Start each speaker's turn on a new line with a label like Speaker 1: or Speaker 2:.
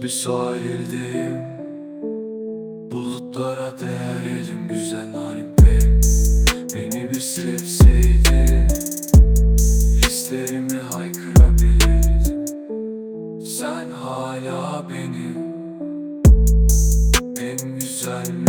Speaker 1: ıssız bir sahildeyim. Bulutlara değerim güzel narin bey. Beni bir sevseydin, hislerimi haykırabilirdim. Sen hala benim en güzel